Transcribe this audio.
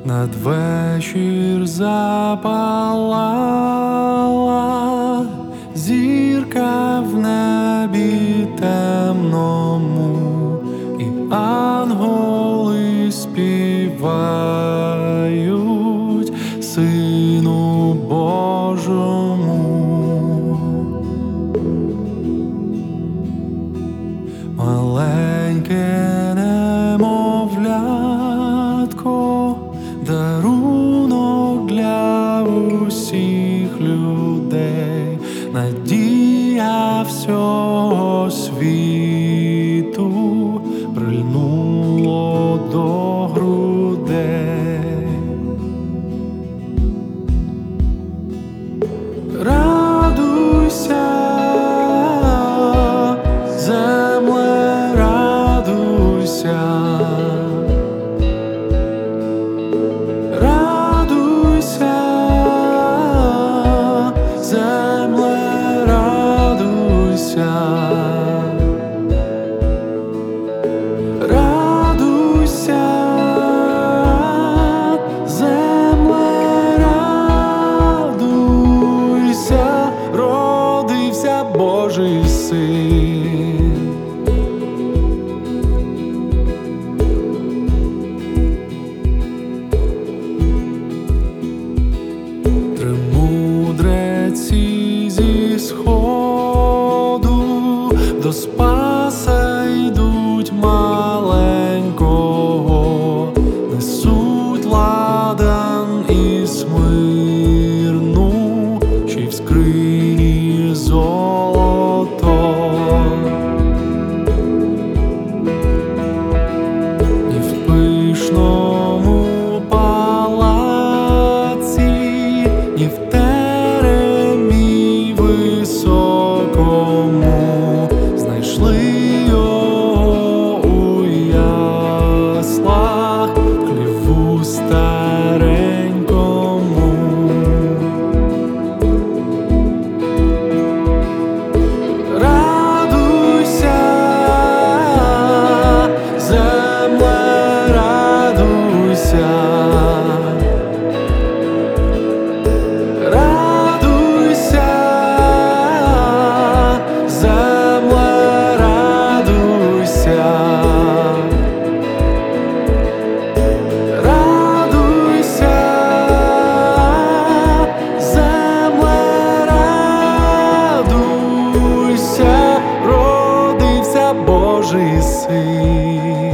Надвечір запалала зірка в небі темному, і ангели співають Сину Божому. Маленьке немовлятко, дарунок для усіх людей, надія всього світу прильнуло до грудей. Радуйся, земле, радуйся. Радуйся, земле, радуйся. Радуйся, земле, радуйся, родився Божий Син. Мудреці зі сходу до Спаса йдуть маленького, несуть ладан і смирну, чи й в скрині золото. І в пишному палаці, і в теремі високому знайшли його у яслах, в хліву старенькому. Радуйся, земле, радуйся. Радуйся, земле, радуйся. Радуйся, земле, радуйся, родився Божий Син.